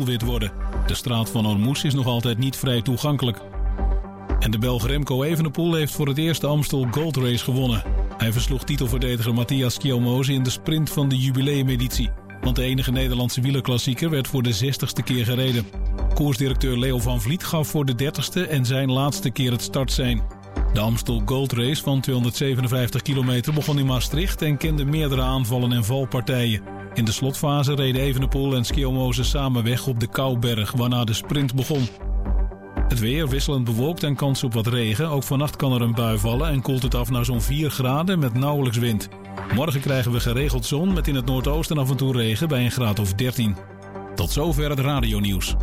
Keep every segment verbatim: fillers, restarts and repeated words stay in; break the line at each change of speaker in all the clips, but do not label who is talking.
doelwit worden. De straat van Ormoes is nog altijd niet vrij toegankelijk. En de Belg Remco Evenepoel heeft voor het eerst de Amstel Gold Race gewonnen. Hij versloeg titelverdediger Matthias Kjelmoze in de sprint van de jubileumeditie. Want de enige Nederlandse wielerklassieker werd voor de zestigste keer gereden. Koersdirecteur Leo van Vliet gaf voor de dertigste en zijn laatste keer het startsein. De Amstel Gold Race van tweehonderdzevenenvijftig kilometer begon in Maastricht en kende meerdere aanvallen en valpartijen. In de slotfase reden Evenepoel en Kjelmoze samen weg op de Kouberg, waarna de sprint begon. Het weer wisselend bewolkt en kans op wat regen. Ook vannacht kan er een bui vallen en koelt het af naar zo'n vier graden met nauwelijks wind. Morgen krijgen we geregeld zon met in het noordoosten af en toe regen bij een graad of dertien. Tot zover het radionieuws.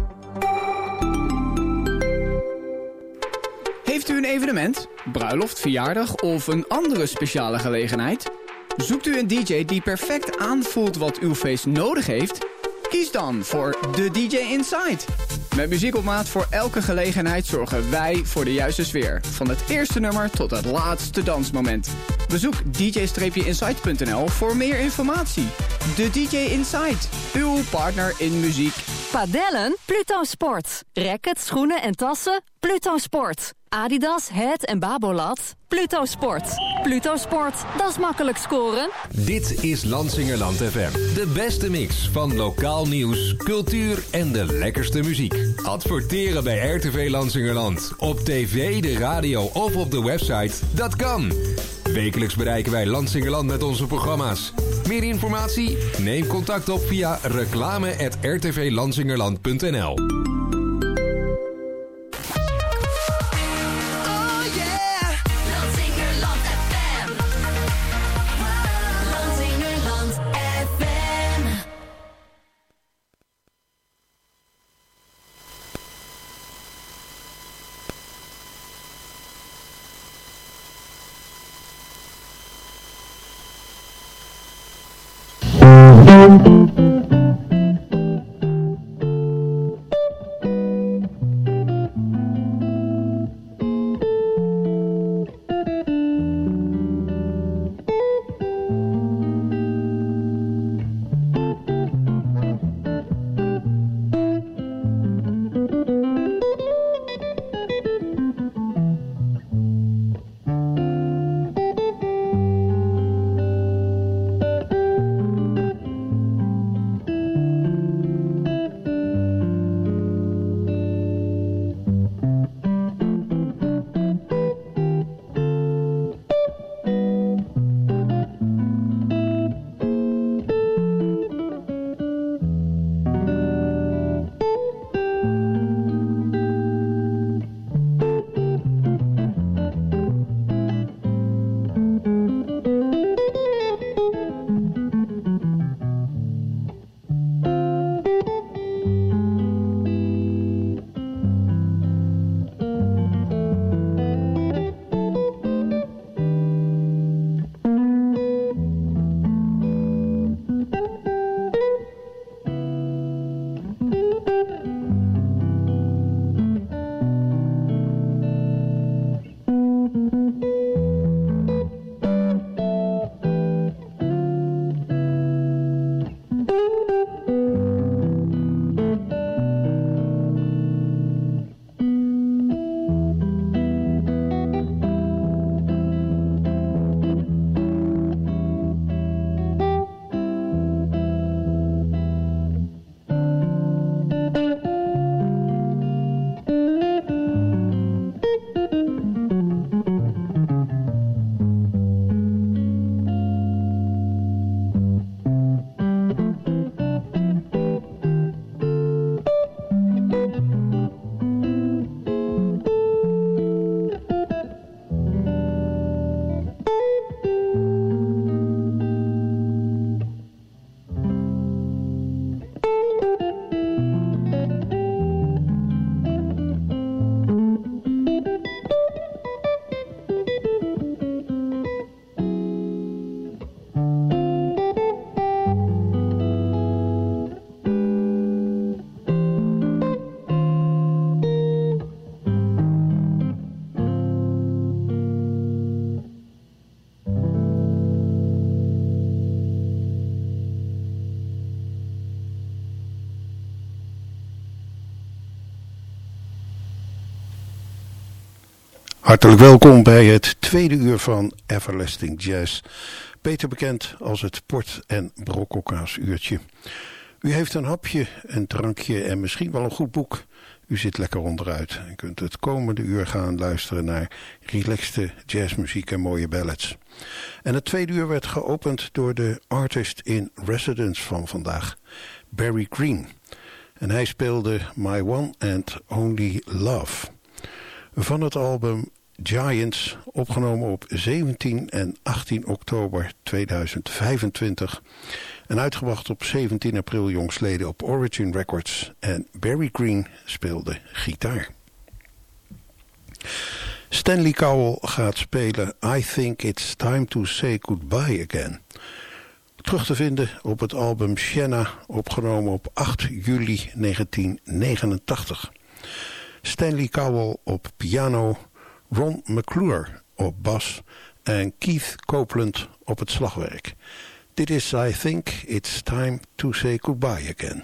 Heeft u een evenement, bruiloft, verjaardag of een andere speciale gelegenheid? Zoekt u een D J die perfect aanvoelt wat uw feest nodig heeft? Kies dan voor de D J Inside. Met muziek op maat voor elke gelegenheid zorgen wij voor de juiste sfeer. Van het eerste nummer tot het laatste dansmoment. Bezoek d j inside punt n l voor meer informatie. De D J Inside, uw partner in muziek.
Padellen? Pluto Sport. Rackets, schoenen en tassen? Pluto Sport. Adidas, Het en Babolat? Pluto Sport. Pluto Sport, dat is makkelijk scoren.
Dit is Lansingerland F M. De beste mix van lokaal nieuws, cultuur en de lekkerste muziek. Adverteren bij R T V Lansingerland. Op tv, de radio of op de website. Dat kan. Wekelijks bereiken wij Lansingerland met onze programma's. Meer informatie? Neem contact op via reclame at r t v lansingerland punt n l.
Hartelijk welkom bij het tweede uur van Everlasting Jazz. Beter bekend als het Port- en Brokkelkaas uurtje. U heeft een hapje, een drankje en misschien wel een goed boek. U zit lekker onderuit en kunt het komende uur gaan luisteren naar relaxte jazzmuziek en mooie ballads. En het tweede uur werd geopend door de artist in residence van vandaag, Barry Green. En hij speelde My One and Only Love. Van het album Giants, opgenomen op zeventien en achttien oktober tweeduizend vijfentwintig. En uitgebracht op zeventien april jongstleden op Origin Records. En Barry Green speelde gitaar. Stanley Cowell gaat spelen I Think It's Time to Say Goodbye Again. Terug te vinden op het album Shanna, opgenomen op acht juli negentien negenentachtig. Stanley Cowell op piano, Ron McClure op bas en Keith Copeland op het slagwerk. Dit is I Think It's Time to Say Goodbye Again.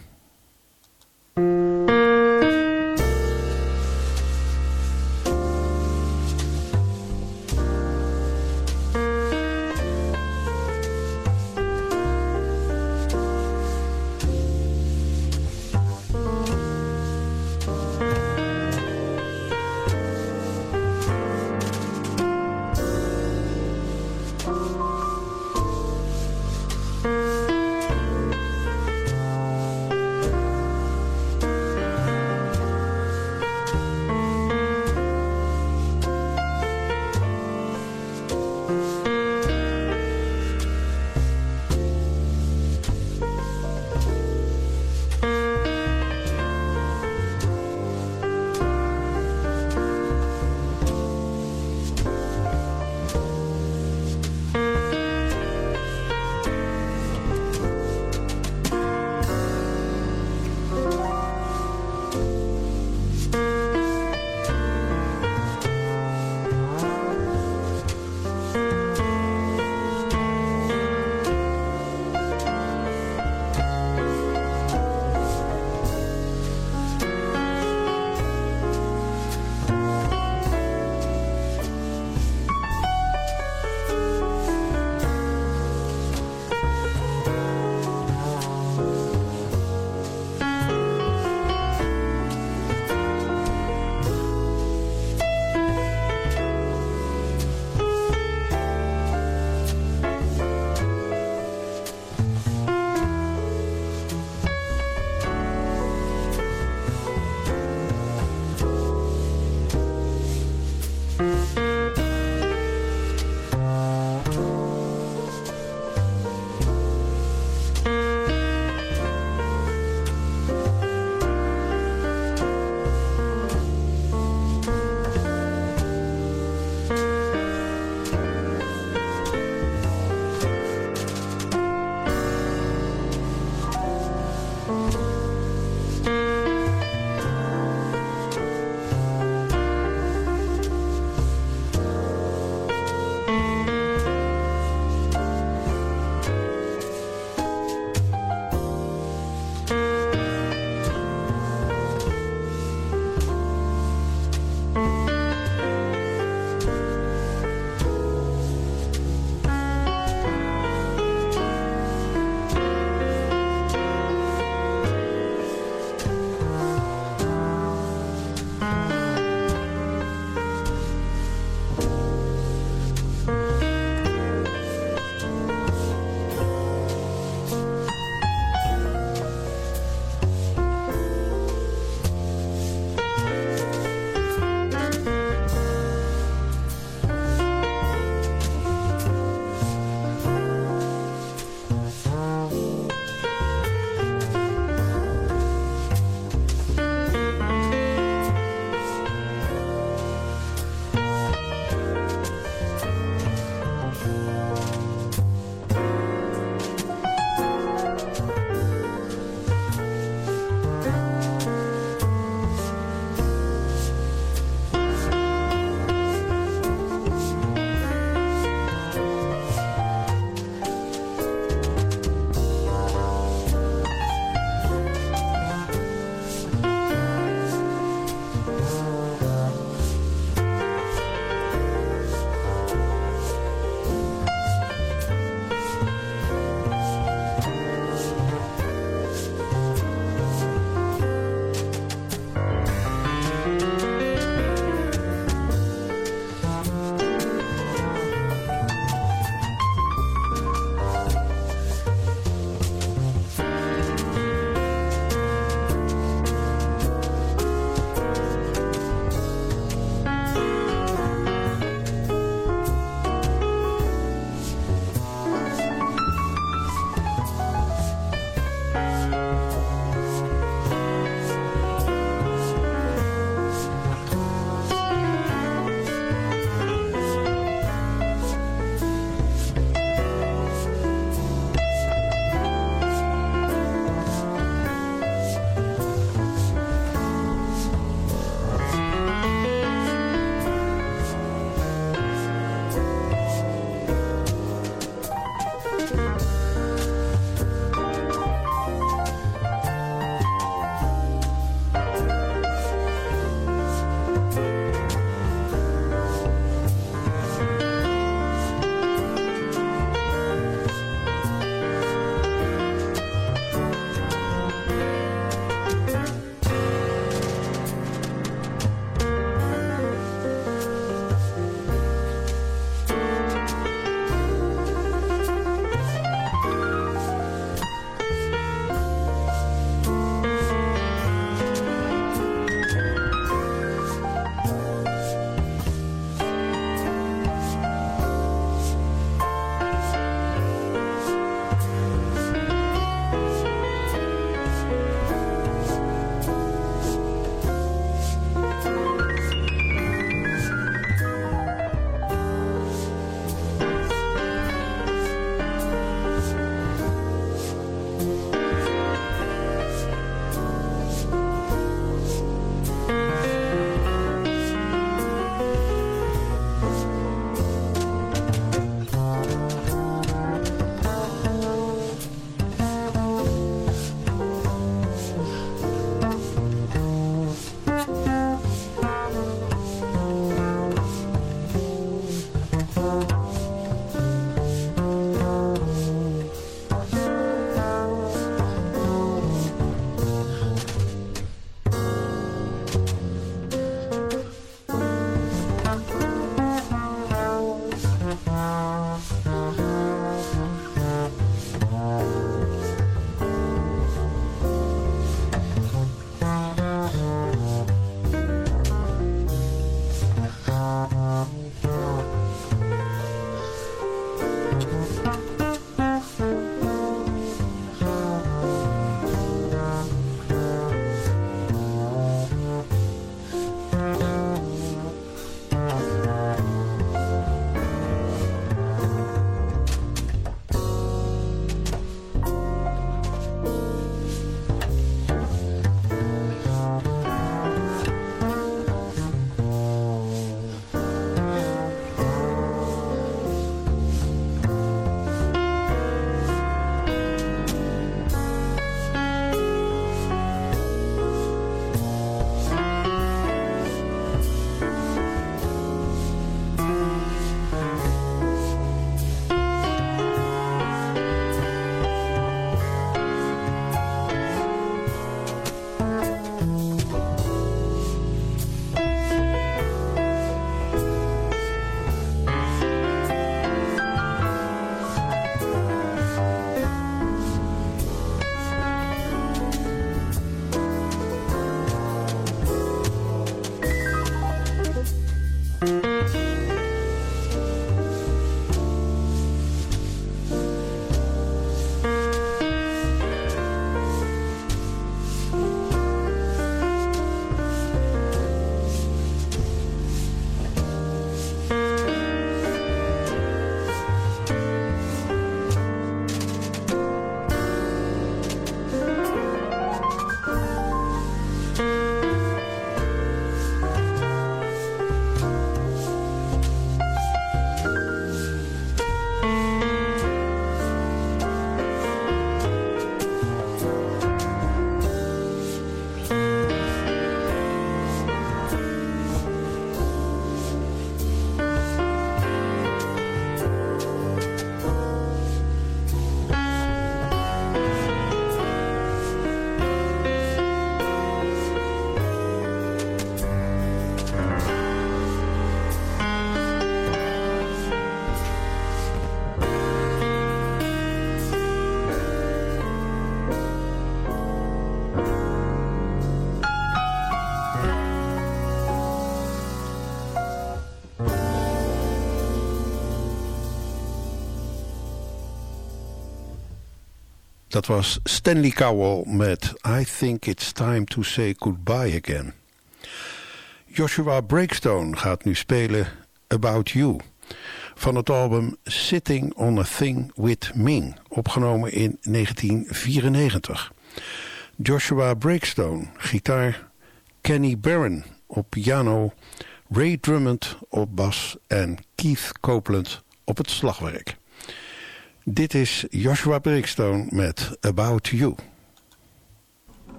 Dat was Stanley Cowell met I Think It's Time to Say Goodbye Again. Joshua Breakstone gaat nu spelen About You van het album Sitting on a Thing with Ming, opgenomen in negentien vierennegentig. Joshua Breakstone, gitaar, Kenny Barron op piano, Ray Drummond op bas en Keith Copeland op het slagwerk. Dit is Joshua Breakstone met About You.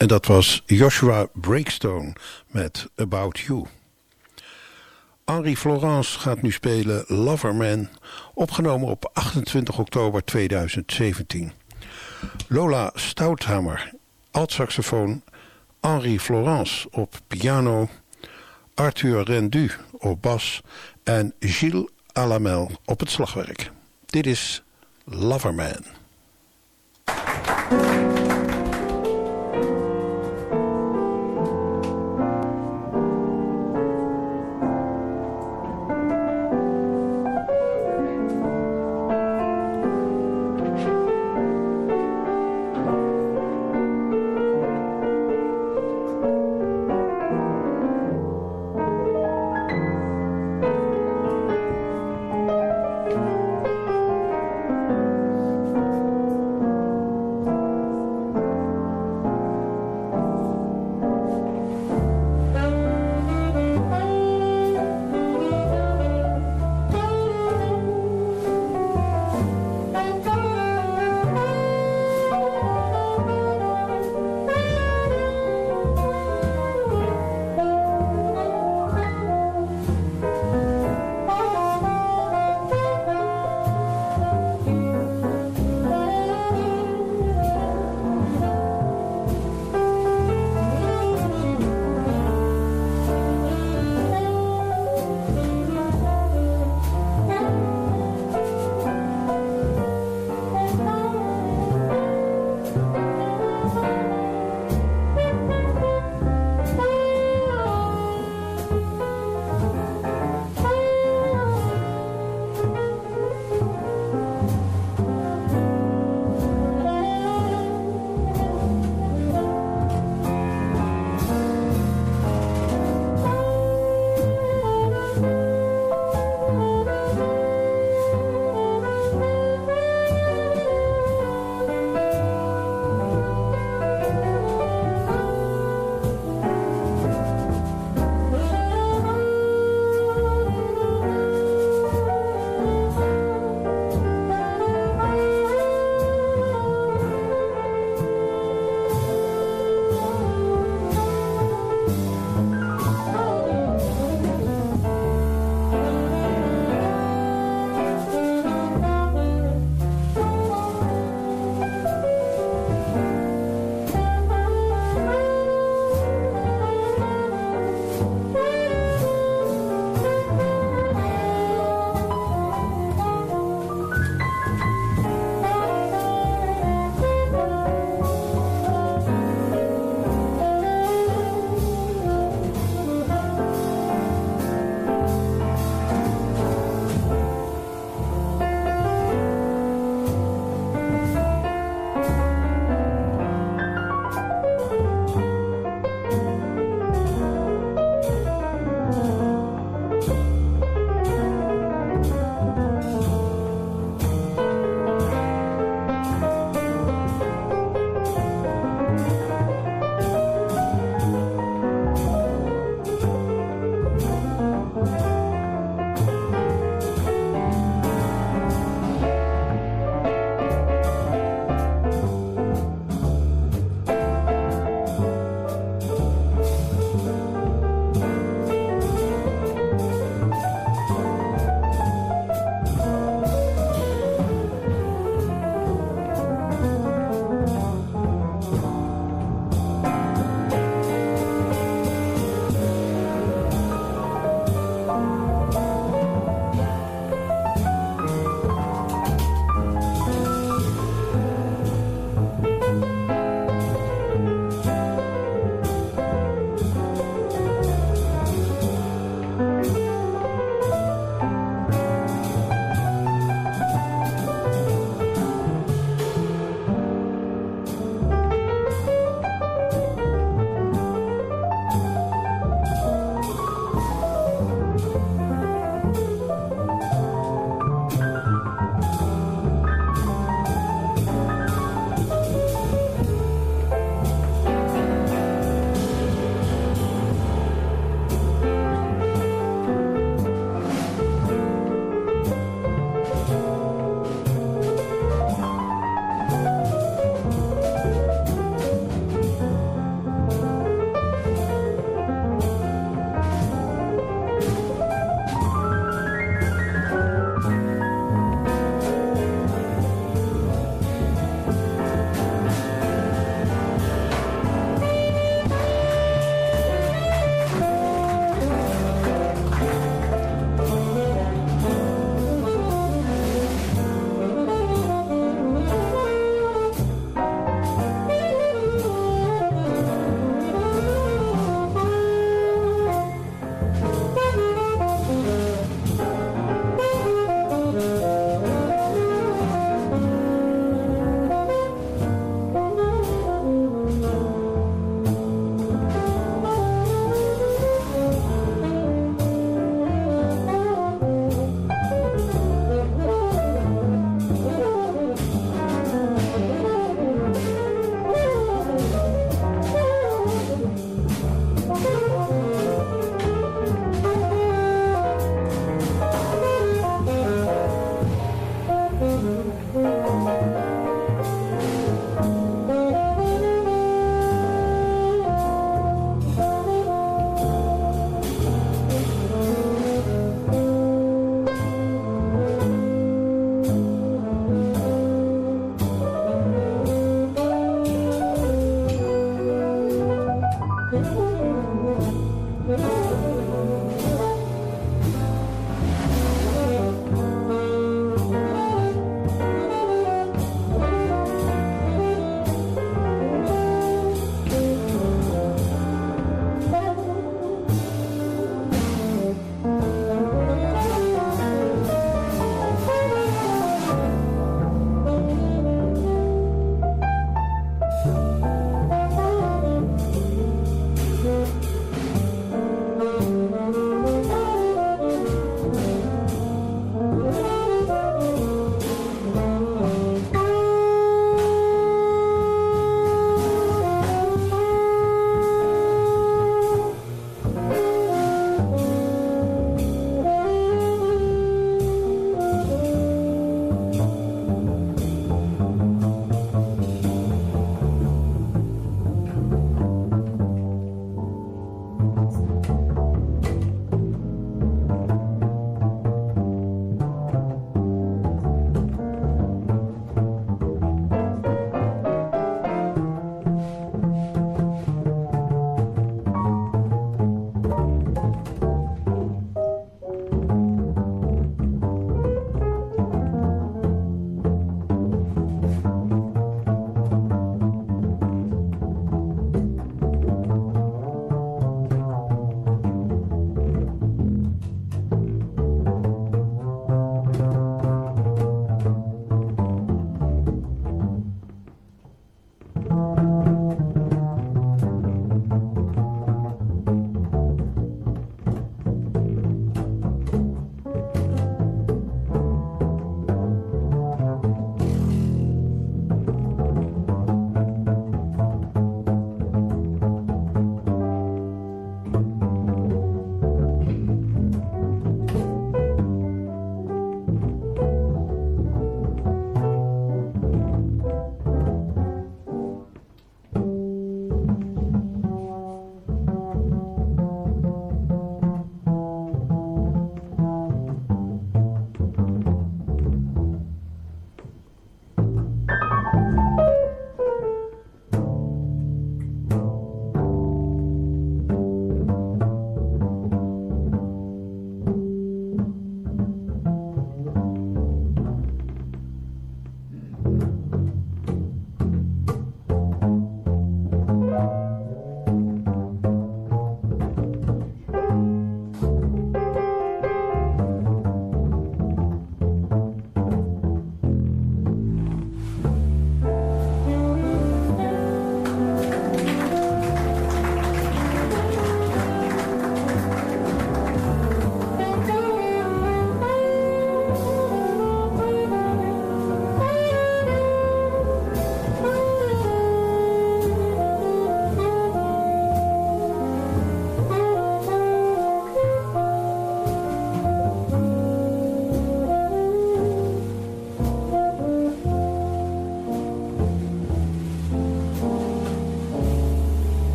En dat was Joshua Breakstone met About You. Henri Florence gaat nu spelen Loverman, opgenomen op achtentwintig oktober tweeduizend zeventien. Lola Stouthammer, altsaxofoon, Henri Florence op piano, Arthur Rendu op bas en Gilles Alamel op het slagwerk. Dit is Loverman.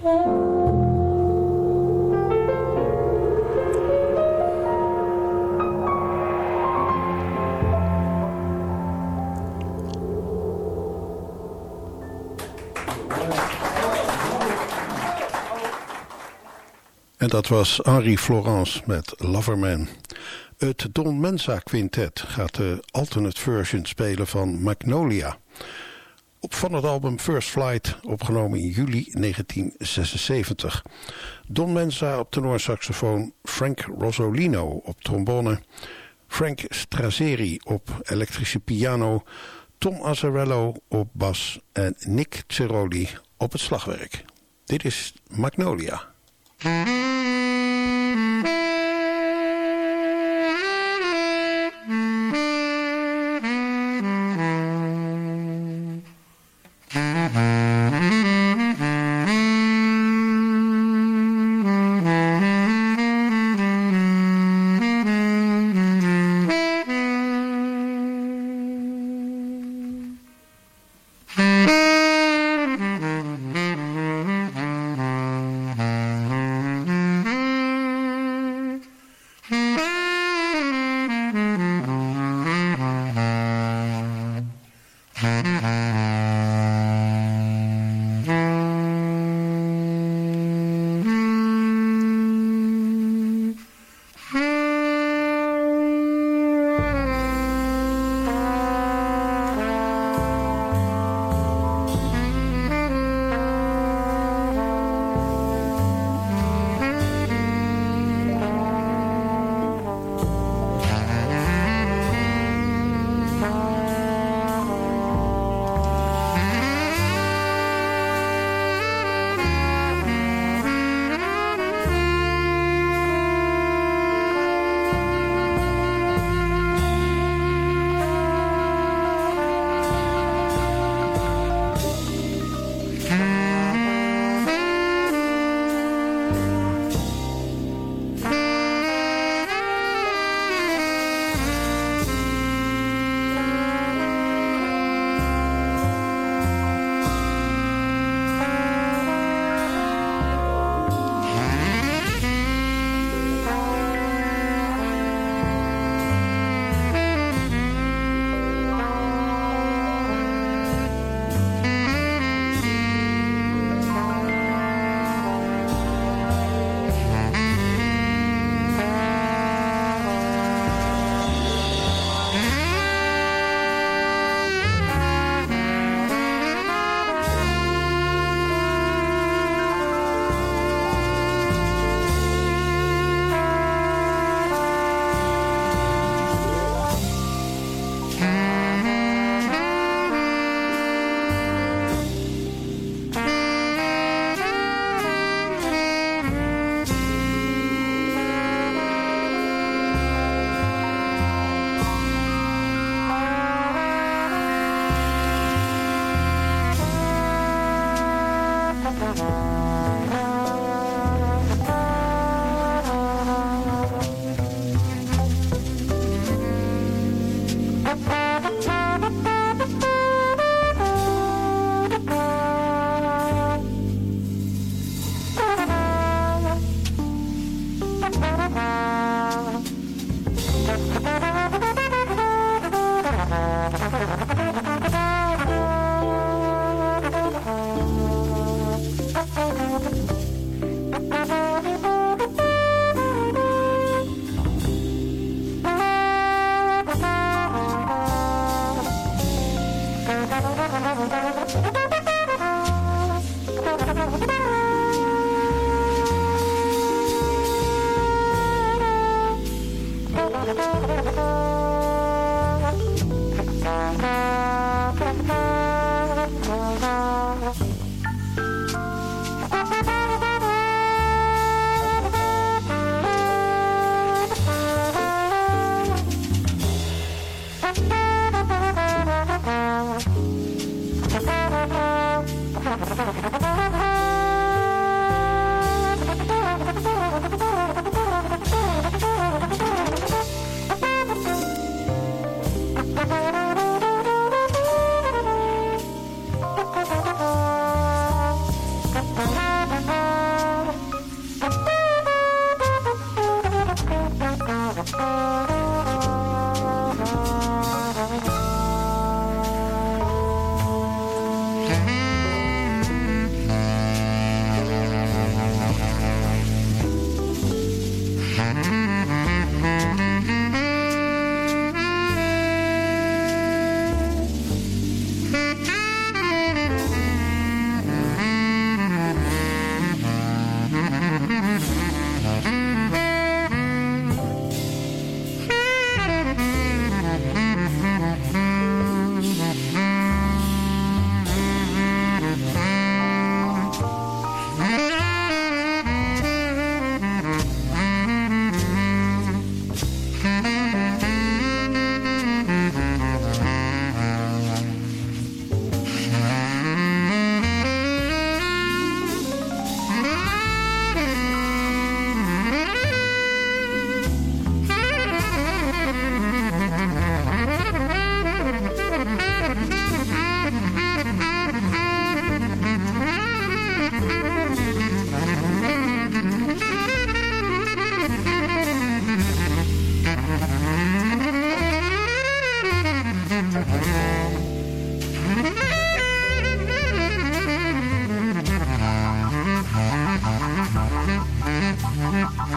En dat was Henri Florence met Loverman. Het Don Mensa Quintet gaat de alternate version spelen van Magnolia. Op van het album First Flight, opgenomen in juli negentien zesenzeventig. Don Mensa op tenorsaxofoon, Frank Rosolino op trombone, Frank Strazzeri op elektrische piano, Tom Azzarello op bas en Nick Ceroli op het slagwerk. Dit is Magnolia.
Mm-hmm.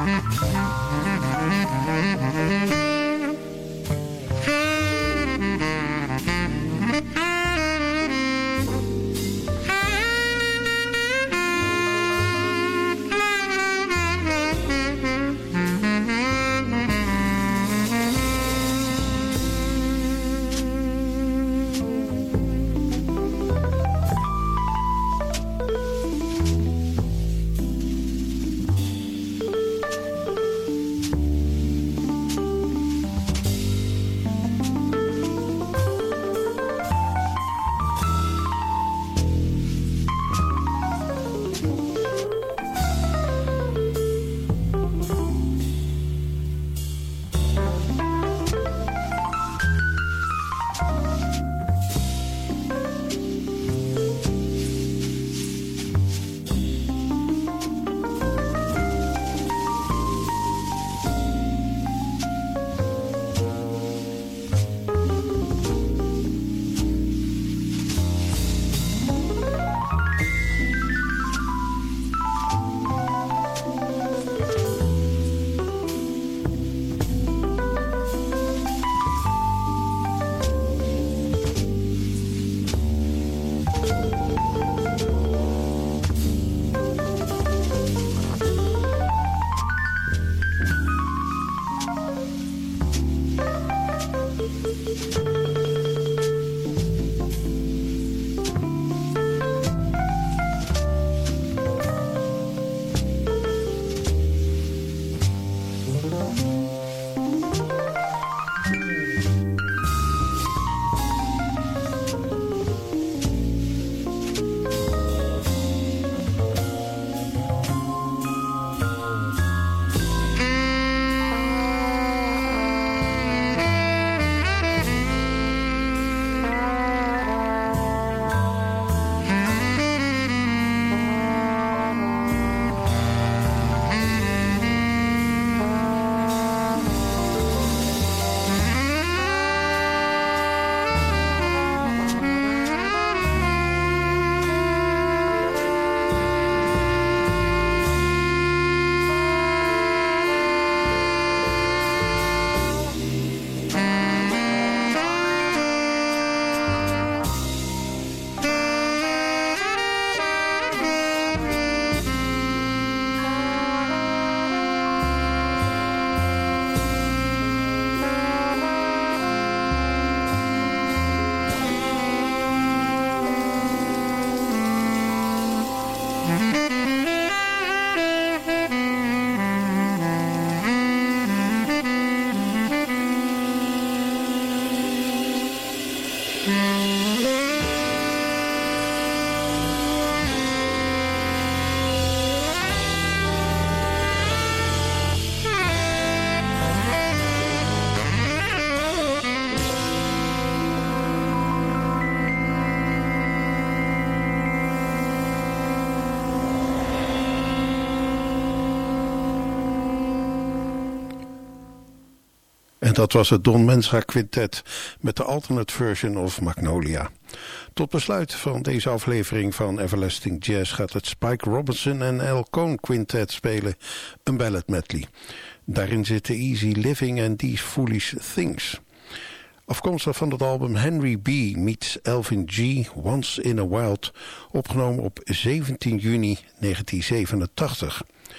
En dat was het Don Mensa Quintet met de alternate version of Magnolia. Tot besluit van deze aflevering van Everlasting Jazz gaat het Spike Robinson en Al Cohn Quintet spelen, een ballad medley. Daarin zitten Easy Living en These Foolish Things. Afkomstig van het album Henry B. meets Elvin G. Once in a Wild, opgenomen op zeventien juni negentien zevenentachtig.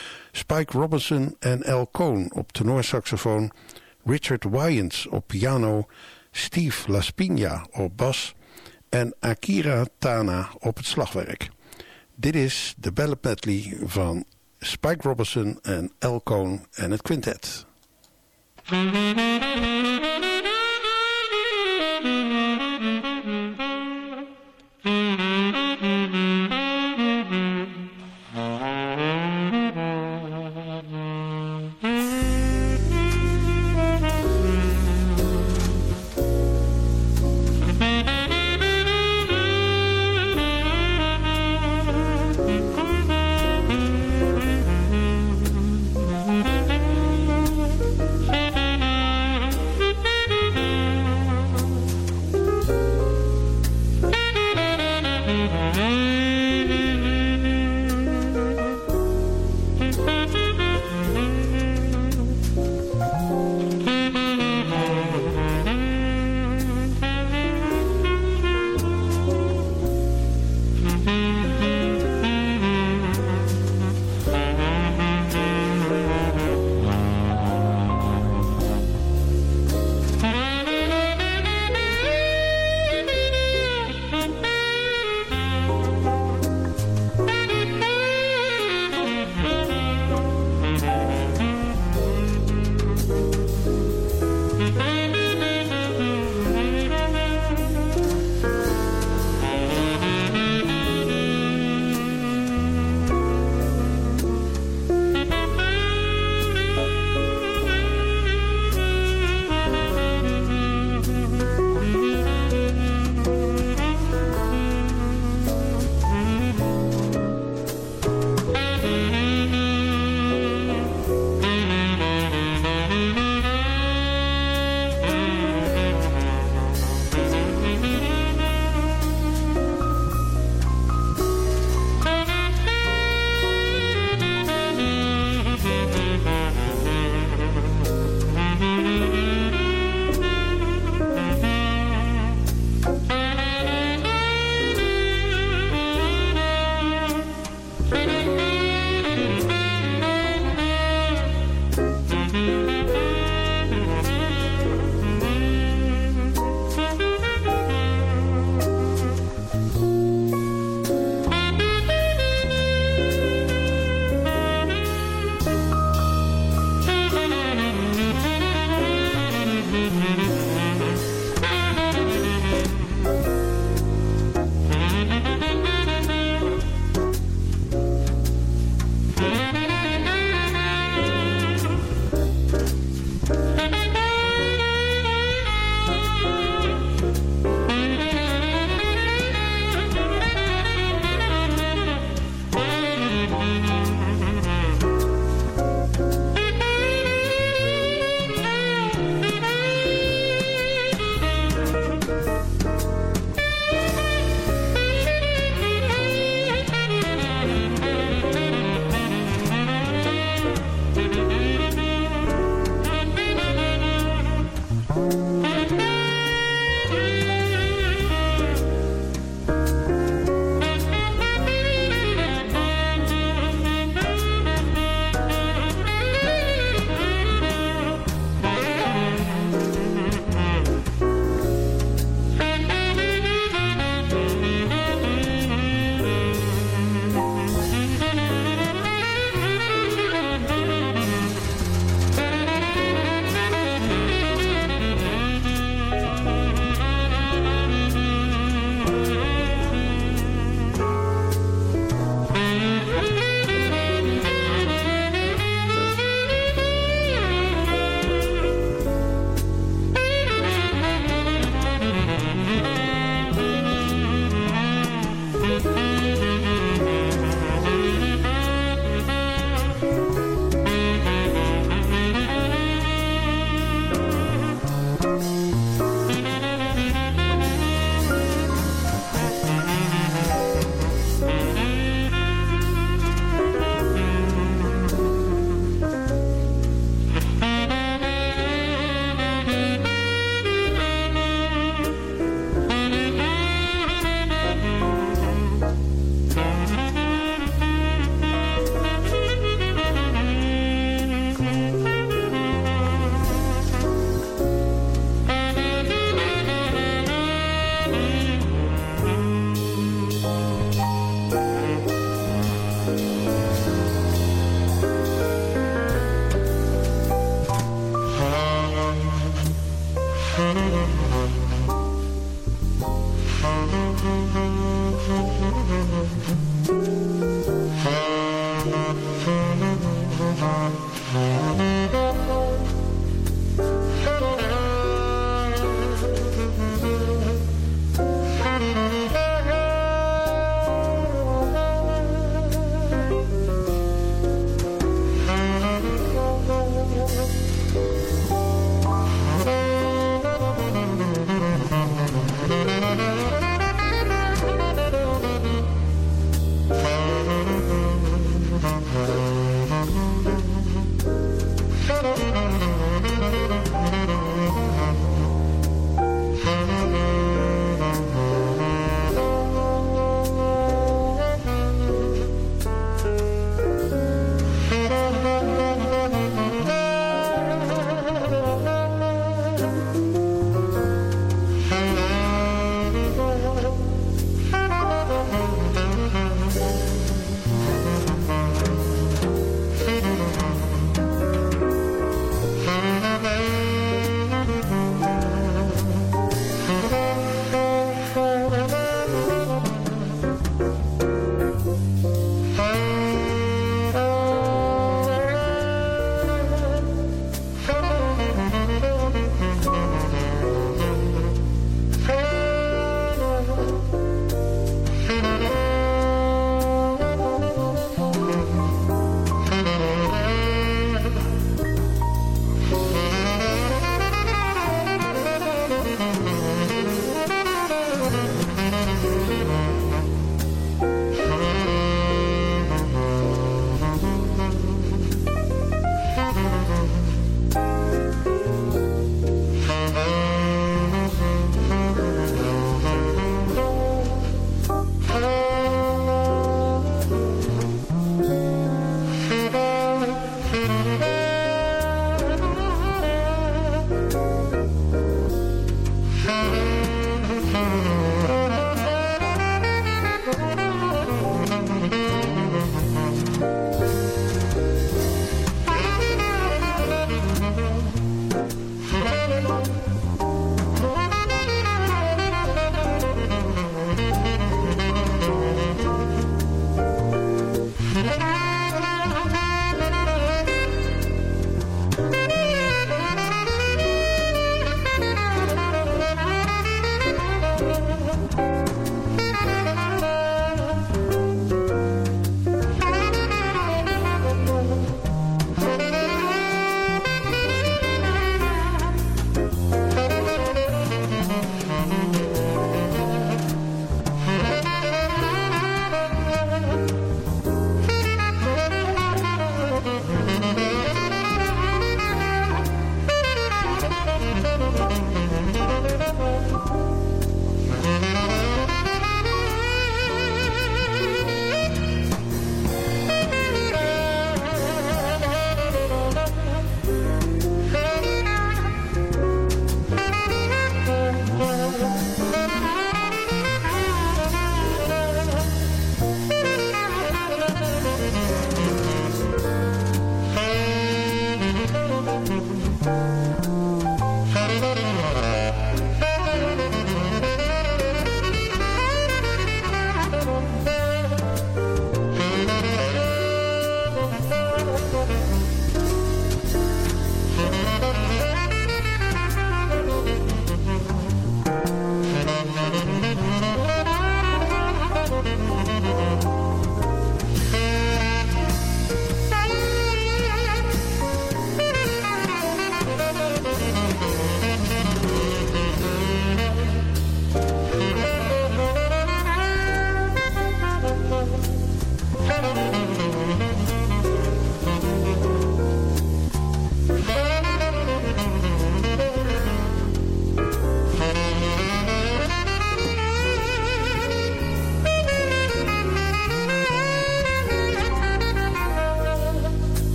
Spike Robinson en Al Cohn op tenorsaxofoon, Richard Wyans op piano, Steve Laspina op bas en Akira Tana op het slagwerk. Dit is de ballad medley van Spike Robinson en Al Cohn en het quintet.
Thank you.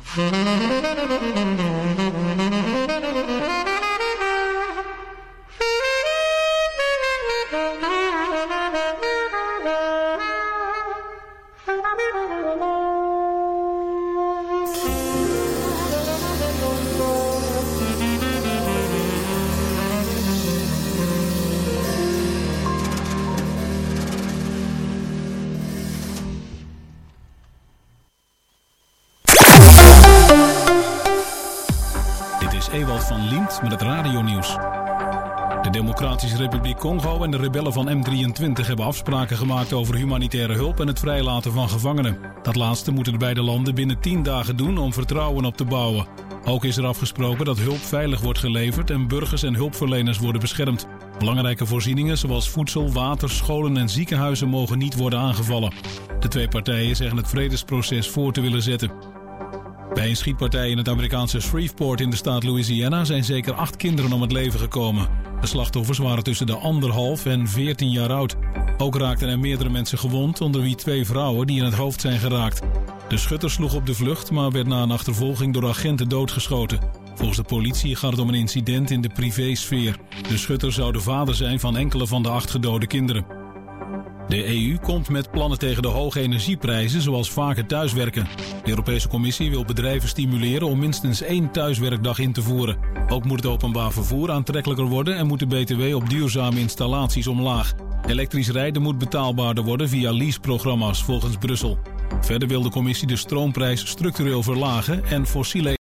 Ewald van Liemt met het radionieuws. De Democratische Republiek Congo en de rebellen van M drieëntwintig hebben afspraken gemaakt over humanitaire hulp en het vrijlaten van gevangenen. Dat laatste moeten de beide landen binnen tien dagen doen om vertrouwen op te bouwen. Ook is er afgesproken dat hulp veilig wordt geleverd en burgers en hulpverleners worden beschermd. Belangrijke voorzieningen zoals voedsel, water, scholen en ziekenhuizen mogen niet worden aangevallen. De twee partijen zeggen het vredesproces voor te willen zetten. Bij een schietpartij in het Amerikaanse Shreveport in de staat Louisiana zijn zeker acht kinderen om het leven gekomen. De slachtoffers waren tussen de anderhalf en veertien jaar oud. Ook raakten er meerdere mensen gewond, onder wie twee vrouwen die in het hoofd zijn geraakt. De schutter sloeg op de vlucht, maar werd na een achtervolging door agenten doodgeschoten. Volgens de politie gaat het om een incident in de privésfeer. De schutter zou de vader zijn van enkele van de acht gedode kinderen. De E U komt met plannen tegen de hoge energieprijzen, zoals vaker thuiswerken. De Europese Commissie wil bedrijven stimuleren om minstens één thuiswerkdag in te voeren. Ook moet het openbaar vervoer aantrekkelijker worden en moet de B T W op duurzame installaties omlaag. Elektrisch rijden moet betaalbaarder worden via leaseprogramma's volgens Brussel. Verder wil de Commissie de stroomprijs structureel verlagen en fossiele